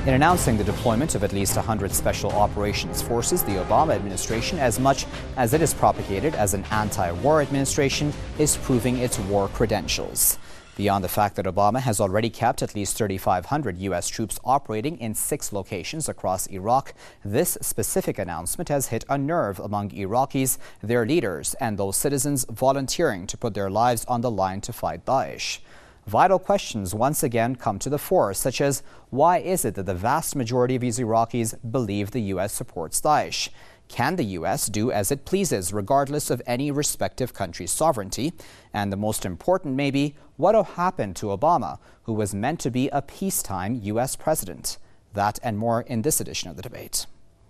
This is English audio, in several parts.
In announcing the deployment of at least 100 special operations forces, the Obama administration, as much as it is propagated as an anti-war administration, is proving its war credentials. Beyond the fact that Obama has already kept at least 3,500 U.S. troops operating in 6 locations across Iraq, this specific announcement has hit a nerve among Iraqis, their leaders, and those citizens volunteering to put their lives on the line to fight Daesh. Vital questions once again come to the fore, such as why is it that the vast majority of these Iraqis believe the U.S. supports Daesh? Can the U.S. do as it pleases, regardless of any respective country's sovereignty? And the most important, maybe, what will happen to Obama, who was meant to be a peacetime U.S. president? That and more in this edition of the debate.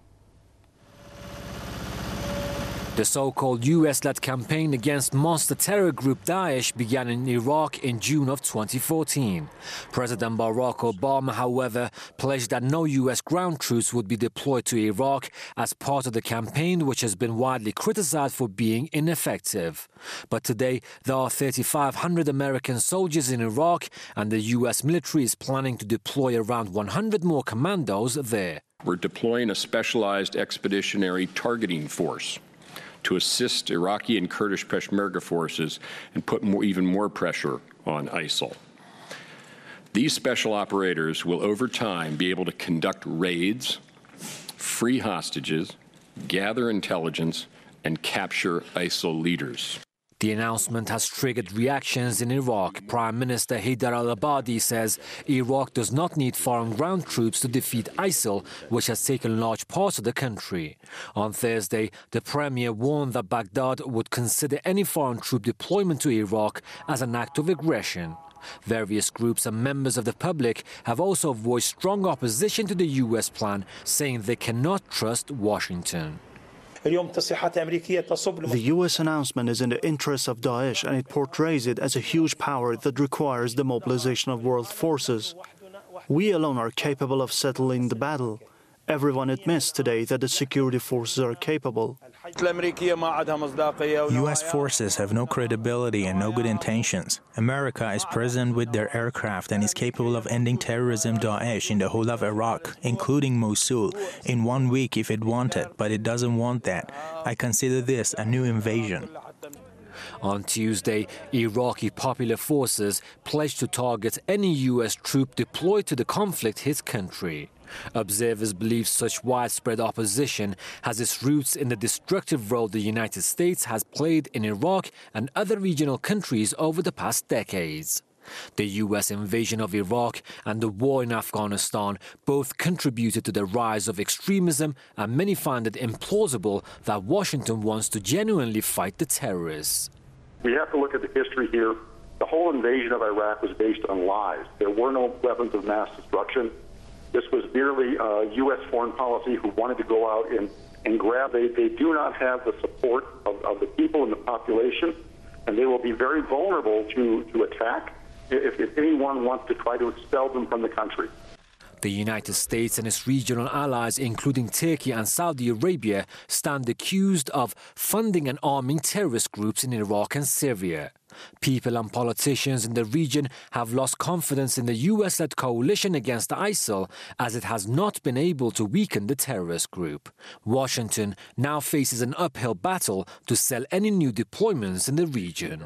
The so-called US-led campaign against monster terror group Daesh began in Iraq in June of 2014. President Barack Obama, however, pledged that no US ground troops would be deployed to Iraq as part of the campaign, which has been widely criticized for being ineffective. But today, there are 3,500 American soldiers in Iraq, and the US military is planning to deploy around 100 more commandos there. We're deploying a specialized expeditionary targeting force to assist Iraqi and Kurdish Peshmerga forces and put even more pressure on ISIL. These special operators will, over time, be able to conduct raids, free hostages, gather intelligence, and capture ISIL leaders. The announcement has triggered reactions in Iraq. Prime Minister Haider al-Abadi says Iraq does not need foreign ground troops to defeat ISIL, which has taken large parts of the country. On Thursday, the premier warned that Baghdad would consider any foreign troop deployment to Iraq as an act of aggression. Various groups and members of the public have also voiced strong opposition to the U.S. plan, saying they cannot trust Washington. The U.S. announcement is in the interest of Daesh, and it portrays it as a huge power that requires the mobilization of world forces. We alone are capable of settling the battle. Everyone admits today that the security forces are capable. U.S. forces have no credibility and no good intentions. America is present with their aircraft and is capable of ending terrorism Daesh in the whole of Iraq, including Mosul, in 1 week if it wanted, but it doesn't want that. I consider this a new invasion. On Tuesday, Iraqi popular forces pledged to target any U.S. troop deployed to the conflict-hit country. Observers believe such widespread opposition has its roots in the destructive role the United States has played in Iraq and other regional countries over the past decades. The U.S. invasion of Iraq and the war in Afghanistan both contributed to the rise of extremism, and many find it implausible that Washington wants to genuinely fight the terrorists. We have to look at the history here. The whole invasion of Iraq was based on lies. There were no weapons of mass destruction. This was merely U.S. foreign policy who wanted to go out and grab. They do not have the support of the people and the population, and they will be very vulnerable to attack if anyone wants to try to expel them from the country. The United States and its regional allies, including Turkey and Saudi Arabia, stand accused of funding and arming terrorist groups in Iraq and Syria. People and politicians in the region have lost confidence in the US-led coalition against ISIL, as it has not been able to weaken the terrorist group. Washington now faces an uphill battle to sell any new deployments in the region.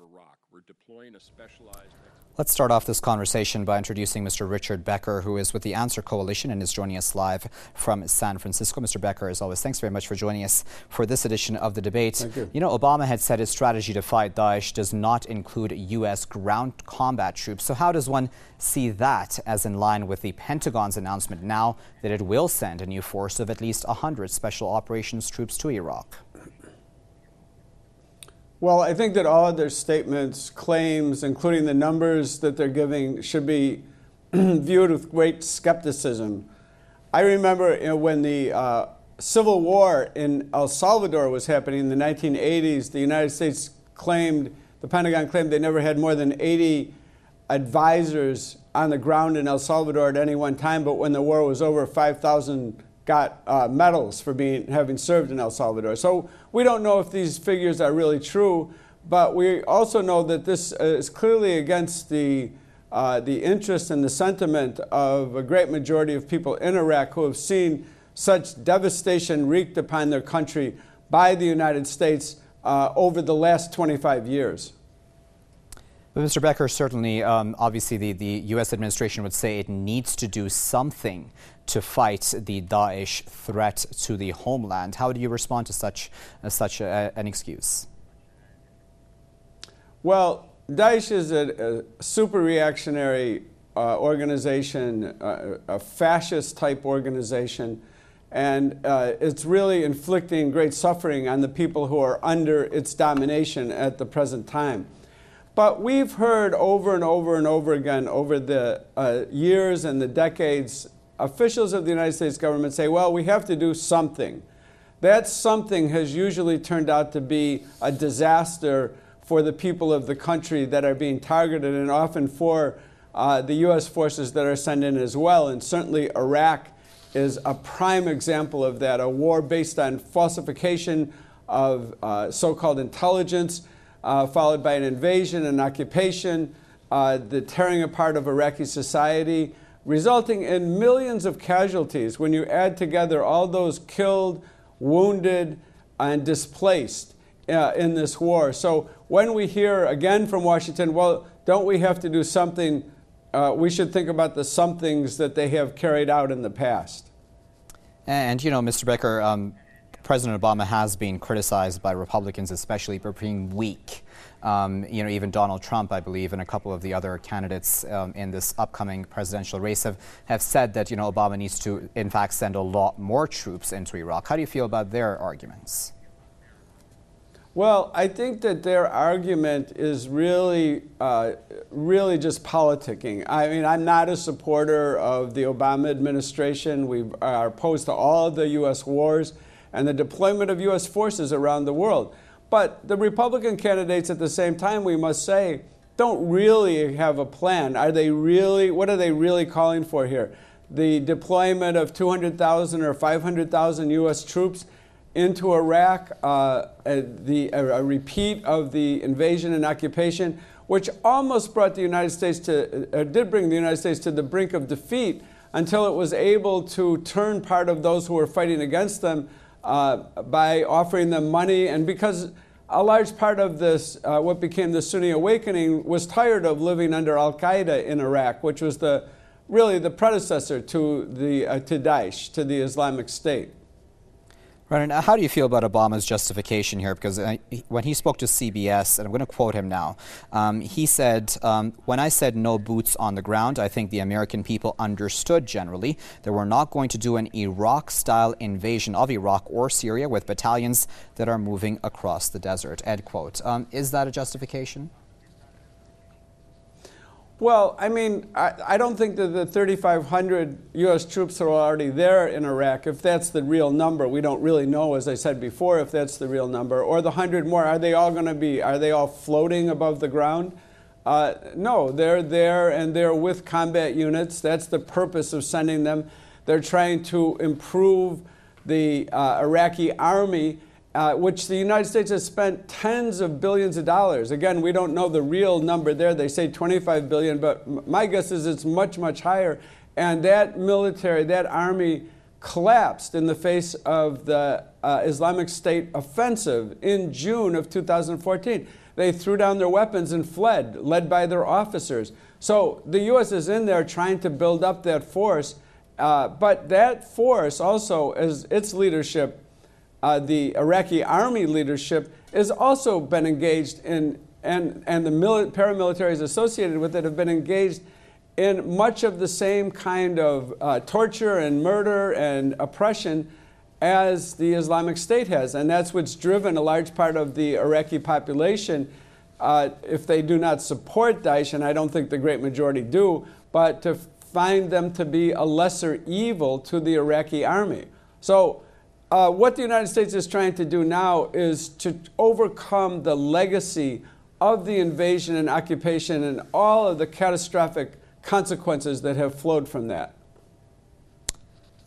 Let's start off this conversation by introducing Mr. Richard Becker, who is with the Answer Coalition and is joining us live from San Francisco. Mr. Becker, as always, thanks very much for joining us for this edition of the debate. Thank you. You know, Obama had said his strategy to fight Daesh does not include U.S. ground combat troops. So how does one see that as in line with the Pentagon's announcement now that it will send a new force of at least 100 special operations troops to Iraq? Well, I think that all of their statements, claims, including the numbers that they're giving, should be viewed with great skepticism. I remember when the civil war in El Salvador was happening in the 1980s, the United States claimed, the Pentagon claimed they never had more than 80 advisors on the ground in El Salvador at any one time, but when the war was over, 5,000 got medals for having served in El Salvador. So we don't know if these figures are really true, but we also know that this is clearly against the the interest and the sentiment of a great majority of people in Iraq who have seen such devastation wreaked upon their country by the United States over the last 25 years. But Mr. Becker, certainly, obviously, the U.S. administration would say it needs to do something to fight the Daesh threat to the homeland. How do you respond to such an excuse? Well, Daesh is a super reactionary organization, a fascist type organization, and it's really inflicting great suffering on the people who are under its domination at the present time. But we've heard over and over and over again over the years and the decades, officials of the United States government say, well, we have to do something. That something has usually turned out to be a disaster for the people of the country that are being targeted, and often for the U.S. forces that are sent in as well. And certainly Iraq is a prime example of that, a war based on falsification of so-called intelligence, followed by an invasion and occupation, the tearing apart of Iraqi society, resulting in millions of casualties when you add together all those killed, wounded, and displaced in this war. So when we hear again from Washington, well, don't we have to do something, we should think about the somethings that they have carried out in the past. And, you know, Mr. Becker, President Obama has been criticized by Republicans, especially for being weak. You know, even Donald Trump, I believe, and a couple of the other candidates in this upcoming presidential race have said that, you know, Obama needs to, in fact, send a lot more troops into Iraq. How do you feel about their arguments? Well, I think that their argument is really just politicking. I mean, I'm not a supporter of the Obama administration. We are opposed to all of the U.S. wars and the deployment of U.S. forces around the world. But the Republican candidates at the same time, we must say, don't really have a plan. Are they really, what are they really calling for here? The deployment of 200,000 or 500,000 U.S. troops into Iraq, a repeat of the invasion and occupation, which almost brought the United States did bring the United States to the brink of defeat until it was able to turn part of those who were fighting against them by offering them money. And because a large part of this, what became the Sunni awakening, was tired of living under al-Qaeda in Iraq, which was really the predecessor to Daesh, to the Islamic State. Right, and how do you feel about Obama's justification here? Because when he spoke to CBS, and I'm going to quote him now, he said, when I said no boots on the ground, I think the American people understood generally that we're not going to do an Iraq-style invasion of Iraq or Syria with battalions that are moving across the desert, end quote. Is that a justification? Well, I mean, I don't think that the 3,500 U.S. troops are already there in Iraq, if that's the real number. We don't really know, as I said before, if that's the real number. Or the 100 more, are they all floating above the ground? No, they're there and they're with combat units. That's the purpose of sending them. They're trying to improve the Iraqi army, which the United States has spent tens of billions of dollars. Again, we don't know the real number there. They say 25 billion, but my guess is it's much, much higher. And that military, that army collapsed in the face of the Islamic State offensive in June of 2014. They threw down their weapons and fled, led by their officers. So the U.S. is in there trying to build up that force, but that force also, as its leadership, the Iraqi army leadership has also been engaged in, and the paramilitaries associated with it have been engaged in much of the same kind of torture and murder and oppression as the Islamic State has. And that's what's driven a large part of the Iraqi population, if they do not support Daesh, and I don't think the great majority do, but to find them to be a lesser evil to the Iraqi army. So what the United States is trying to do now is to overcome the legacy of the invasion and occupation and all of the catastrophic consequences that have flowed from that.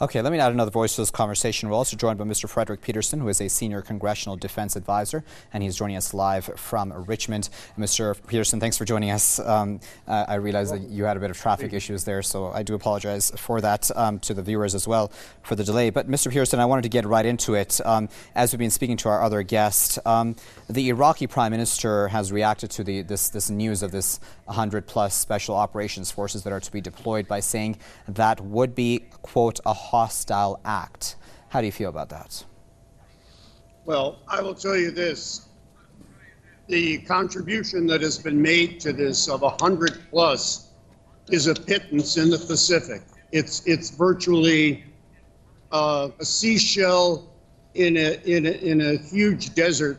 Okay, let me add another voice to this conversation. We're also joined by Mr. Frederick Peterson, who is a senior congressional defense advisor, and he's joining us live from Richmond. Mr. Peterson, thanks for joining us. I realize that you had a bit of traffic issues there, so I do apologize for that to the viewers as well for the delay. But Mr. Peterson, I wanted to get right into it. As we've been speaking to our other guest, the Iraqi Prime Minister has reacted to this news of this 100-plus special operations forces that are to be deployed by saying that would be, quote, a hostile act. How do you feel about that? Well, I will tell you this. The contribution that has been made to this of 100-plus is a pittance in the Pacific. It's virtually a seashell in a huge desert.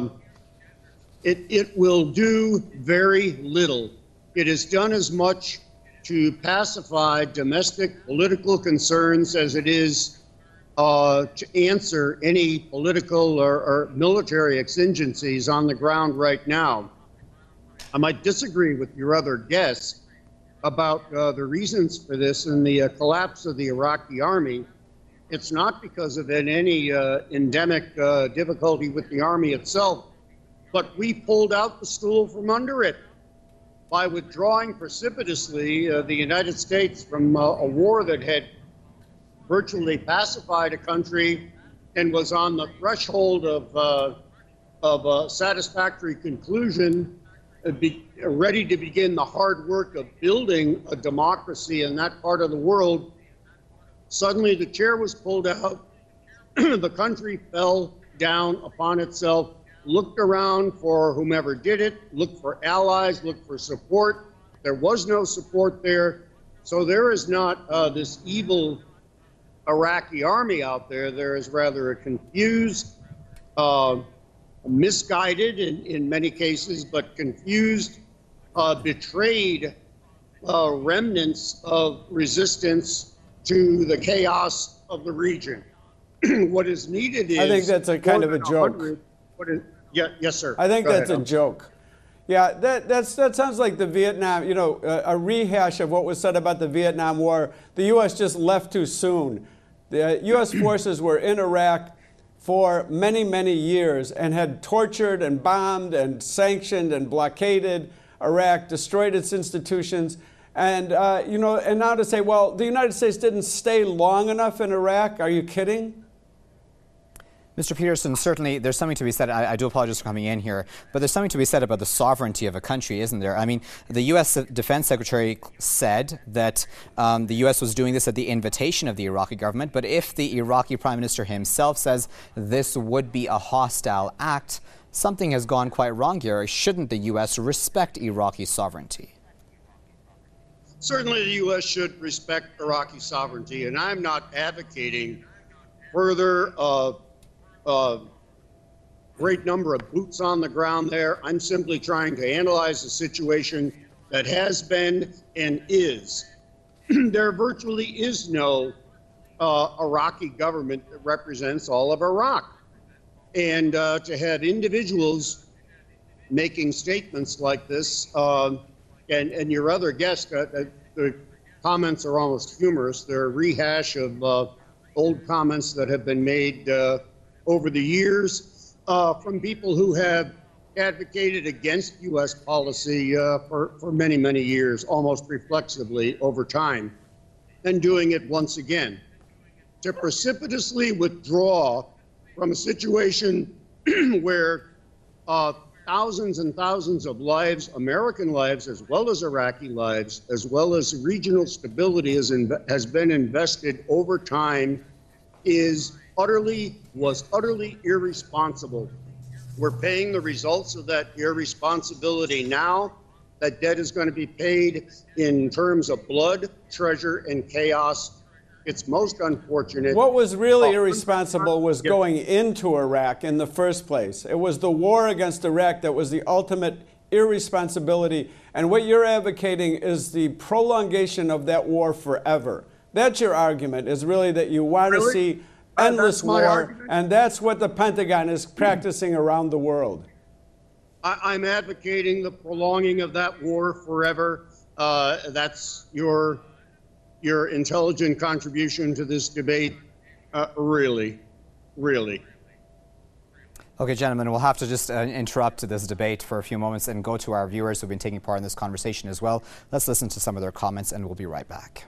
It will do very little. It has done as much to pacify domestic political concerns as it is to answer any political or military exigencies on the ground right now. I might disagree with your other guests about the reasons for this and the collapse of the Iraqi army. It's not because of any endemic difficulty with the army itself, but we pulled out the stool from under it. By withdrawing precipitously the United States from a war that had virtually pacified a country and was on the threshold of a satisfactory conclusion, ready to begin the hard work of building a democracy in that part of the world, suddenly the chair was pulled out, the country fell down upon itself, looked around for whomever did it, looked for allies, looked for support. There was no support there. So there is not this evil Iraqi army out there. There is rather a confused, misguided in many cases, but confused, betrayed remnants of resistance to the chaos of the region. What is needed is... I think that's a kind of a joke. Yes, sir. I think that's a joke. Yeah, that sounds like the Vietnam, a rehash of what was said about the Vietnam War. The U.S. just left too soon. The U.S. forces were in Iraq for many, many years and had tortured and bombed and sanctioned and blockaded Iraq, destroyed its institutions. And, and now to say, well, the United States didn't stay long enough in Iraq. Are you kidding? Mr. Peterson, certainly there's something to be said. I do apologize for coming in here, but there's something to be said about the sovereignty of a country, isn't there? I mean, the U.S. Defense Secretary said that the U.S. was doing this at the invitation of the Iraqi government, but if the Iraqi Prime Minister himself says this would be a hostile act, something has gone quite wrong here. Shouldn't the U.S. respect Iraqi sovereignty? Certainly the U.S. should respect Iraqi sovereignty, and I'm not advocating further great number of boots on the ground there. I'm simply trying to analyze the situation that has been and is. There virtually is no Iraqi government that represents all of Iraq. And to have individuals making statements like this, and your other guest, the comments are almost humorous. They're a rehash of old comments that have been made over the years from people who have advocated against U.S. policy for many, many years, almost reflexively over time, and doing it once again. To precipitously withdraw from a situation where thousands and thousands of lives, American lives, as well as Iraqi lives, as well as regional stability has been invested over time, was utterly irresponsible. We're paying the results of that irresponsibility now. That debt is going to be paid in terms of blood, treasure, and chaos. It's most unfortunate. What was really irresponsible was going into Iraq in the first place. It was the war against Iraq that was the ultimate irresponsibility. And what you're advocating is the prolongation of that war forever. That's your argument, is really that you want to see endless war, and that's what the Pentagon is practicing around the world. I'm advocating the prolonging of that war forever. That's your your intelligent contribution to this debate. Really. Okay, gentlemen, we'll have to just interrupt this debate for a few moments and go to our viewers who've been taking part in this conversation as well. Let's listen to some of their comments and we'll be right back.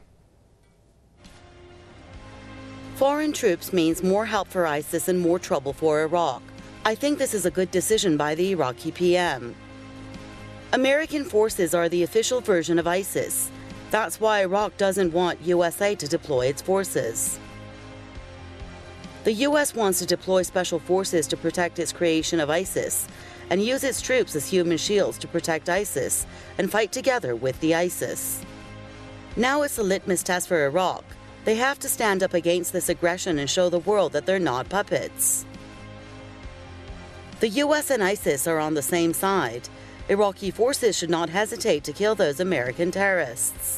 Foreign troops means more help for ISIS and more trouble for Iraq. I think this is a good decision by the Iraqi PM. American forces are the official version of ISIS. That's why Iraq doesn't want USA to deploy its forces. The U.S. wants to deploy special forces to protect its creation of ISIS and use its troops as human shields to protect ISIS and fight together with the ISIS. Now it's a litmus test for Iraq. They have to stand up against this aggression and show the world that they're not puppets. The U.S. and ISIS are on the same side. Iraqi forces should not hesitate to kill those American terrorists.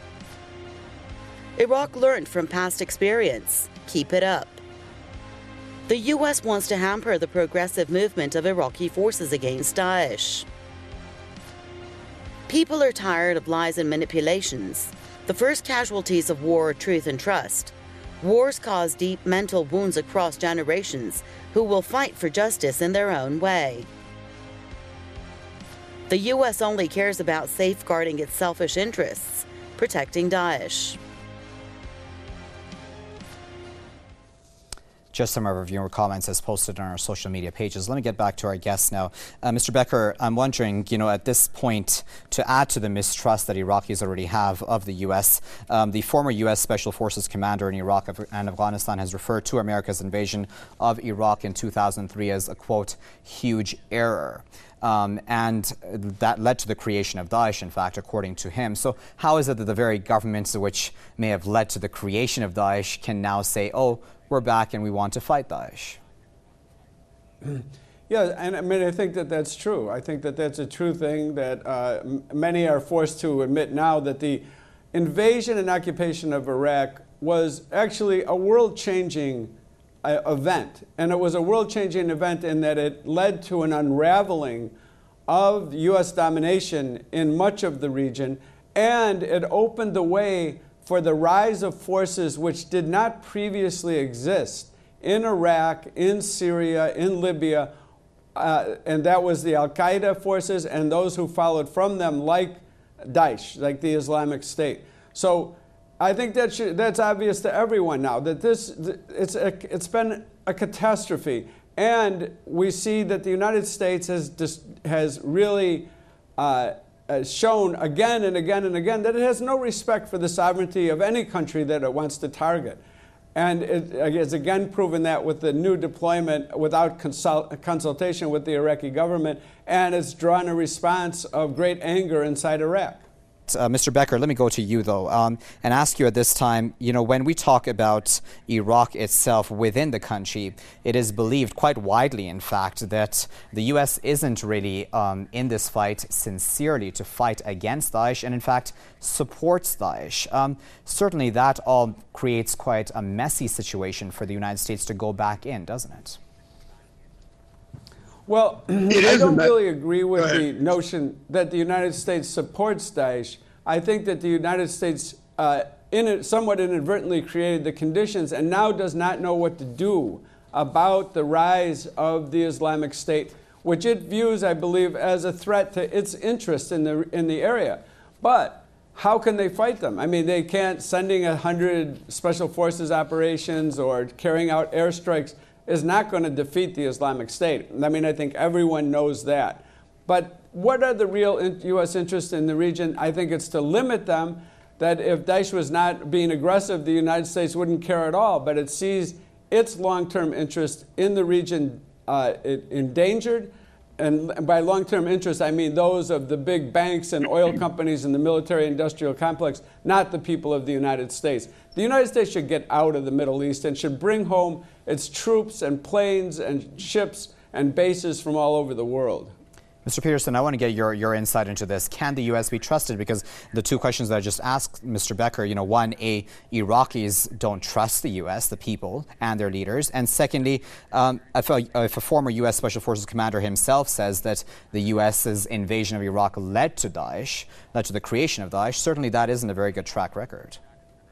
Iraq learned from past experience. Keep it up. The U.S. wants to hamper the progressive movement of Iraqi forces against Daesh. People are tired of lies and manipulations. The first casualties of war are truth and trust. Wars cause deep mental wounds across generations who will fight for justice in their own way. The U.S. only cares about safeguarding its selfish interests, protecting Daesh. Just some of our viewer comments as posted on our social media pages. Let me get back to our guests now. Mr. Becker, I'm wondering, at this point, to add to the mistrust that Iraqis already have of the U.S., the former U.S. Special Forces commander in Iraq and Afghanistan has referred to America's invasion of Iraq in 2003 as a, quote, huge error. And that led to the creation of Daesh, in fact, according to him. So how is it that the very governments which may have led to the creation of Daesh can now say, oh, we're back and we want to fight Daesh? Yeah, and I think that that's true. I think that that's a true thing that many are forced to admit now, that the invasion and occupation of Iraq was actually a world-changing event. And it was a world-changing event in that it led to an unraveling of U.S. domination in much of the region, and it opened the way for the rise of forces which did not previously exist in Iraq, in Syria, in Libya, and that was the Al-Qaeda forces and those who followed from them, like Daesh, like the Islamic State. So I think that's obvious to everyone now, that it's been a catastrophe. And we see that the United States has really shown again and again and again that it has no respect for the sovereignty of any country that it wants to target. And it has again proven that with the new deployment without consultation with the Iraqi government, and it's drawn a response of great anger inside Iraq. Mr. Becker, let me go to you, though, and ask you at this time, when we talk about Iraq itself within the country, it is believed quite widely, in fact, that the U.S. isn't really in this fight sincerely to fight against Daesh and, in fact, supports Daesh. Certainly that all creates quite a messy situation for the United States to go back in, doesn't it? Well, I don't really agree with the notion that the United States supports Daesh. I think that the United States somewhat inadvertently created the conditions and now does not know what to do about the rise of the Islamic State, which it views, I believe, as a threat to its interest in the area. But how can they fight them? I mean, they can't. Sending 100 special forces operations or carrying out airstrikes is not going to defeat the Islamic State. I mean, I think everyone knows that. But what are the real U.S. interests in the region? I think it's to limit them, that if Daesh was not being aggressive, the United States wouldn't care at all. But it sees its long-term interest in the region endangered. And by long-term interest, I mean those of the big banks and oil companies and the military-industrial complex, not the people of the United States. The United States should get out of the Middle East and should bring home its troops and planes and ships and bases from all over the world. Mr. Peterson, I want to get your insight into this. Can the U.S. be trusted? Because the two questions that I just asked Mr. Becker, one, Iraqis don't trust the U.S., the people, and their leaders. And secondly, if a former U.S. Special Forces commander himself says that the U.S.'s invasion of Iraq led to Daesh, led to the creation of Daesh, certainly that isn't a very good track record.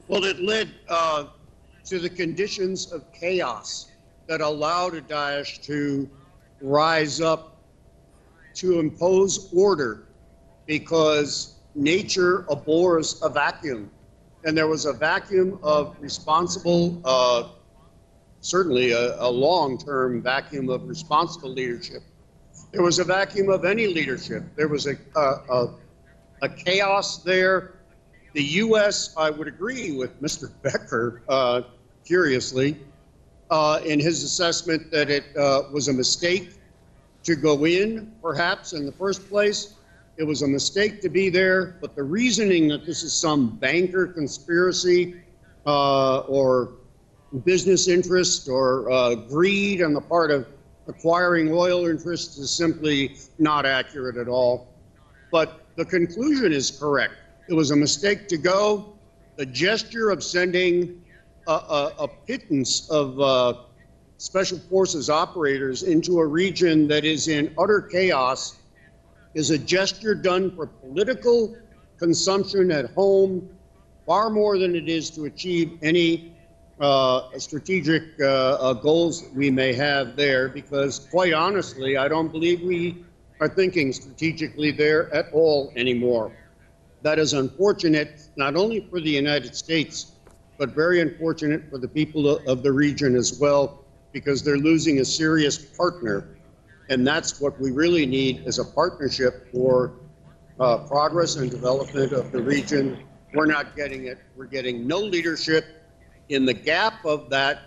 Well, it led to the conditions of chaos that allowed Daesh to rise up to impose order, because nature abhors a vacuum. And there was a vacuum of responsible, certainly a long-term vacuum of responsible leadership. There was a vacuum of any leadership. There was a chaos there. The U.S., I would agree with Mr. Becker, curiously, in his assessment that it was a mistake to go in, perhaps, in the first place. It was a mistake to be there, but the reasoning that this is some banker conspiracy or business interest or greed on the part of acquiring oil interests is simply not accurate at all. But the conclusion is correct. It was a mistake to go. The gesture of sending a pittance of special forces operators into a region that is in utter chaos is a gesture done for political consumption at home, far more than it is to achieve any strategic goals that we may have there, because quite honestly, I don't believe we are thinking strategically there at all anymore. That is unfortunate, not only for the United States, but very unfortunate for the people of the region as well, because they're losing a serious partner. And that's what we really need, is a partnership for progress and development of the region. We're not getting it. We're getting no leadership. In the gap of that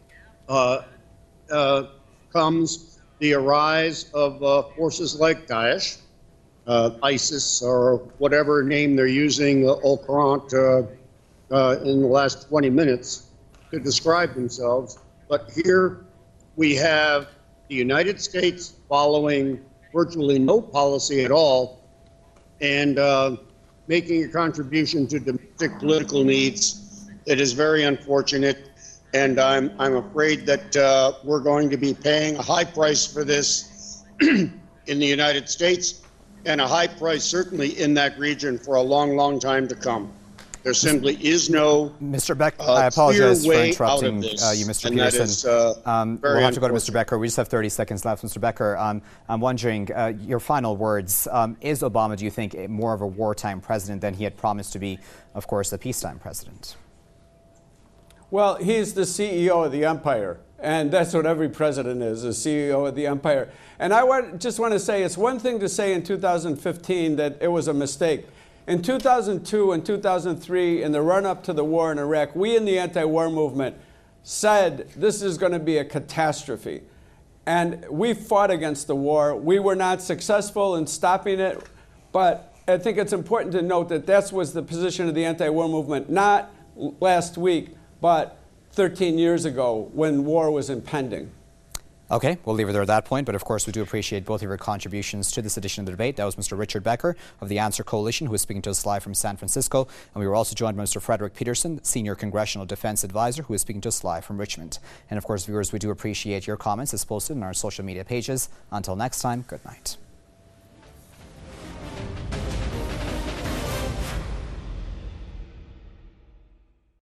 comes the arise of forces like Daesh, ISIS, or whatever name they're using, au courant, in the last 20 minutes to describe themselves. But here we have the United States following virtually no policy at all and making a contribution to domestic political needs. It is very unfortunate, and I'm afraid that we're going to be paying a high price for this in the United States, and a high price certainly in that region for a long, long time to come. There simply is no Mr. Beck, I apologize for interrupting you, Mr. Peterson. We'll have to go to Mr. Becker. We just have 30 seconds left. Mr. Becker, I'm wondering, your final words. Is Obama, do you think, more of a wartime president than he had promised to be, of course, a peacetime president? Well, he's the CEO of the empire, and that's what every president is, a CEO of the empire. And I just want to say, it's one thing to say in 2015 that it was a mistake. In 2002 and 2003, in the run-up to the war in Iraq, we in the anti-war movement said this is going to be a catastrophe. And we fought against the war. We were not successful in stopping it, but I think it's important to note that that was the position of the anti-war movement, not last week, but 13 years ago when war was impending. Okay, we'll leave it there at that point, but of course we do appreciate both of your contributions to this edition of the debate. That was Mr. Richard Becker of the Answer Coalition, who was speaking to us live from San Francisco, and we were also joined by Mr. Frederick Peterson, Senior Congressional Defense Advisor, who was speaking to us live from Richmond. And of course, viewers, we do appreciate your comments as posted on our social media pages. Until next time, good night.